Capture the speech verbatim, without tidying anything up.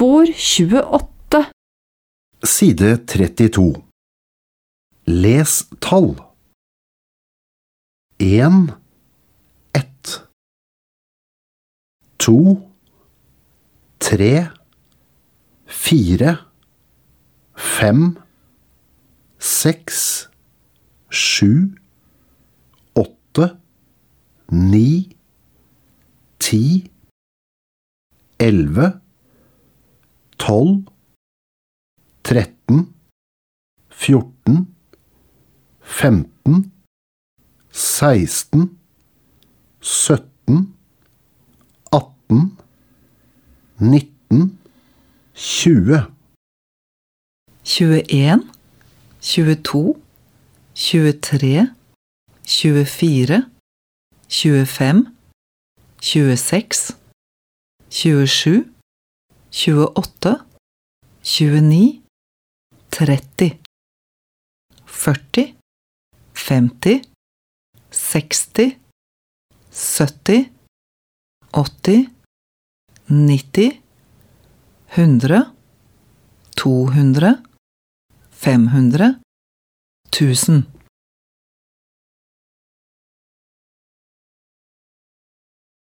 Spor tjueåtte. Side trettito. Les tall. En, ett. To, tre, fire, fem, seks, sju, åtte, ni, ti, elleve, tolv, tretten, fjorten, femten, seksten, sytten, atten, nitten, tjue. tjueen, tjueto, tjuetre, tjuefire, tjuefem, tjueseks, tjuesju, tjueåtte, tjueni, tretti, førti, femti, seksti, sytti, åtti, nitti, hundre, to hundre, fem hundre, tusen.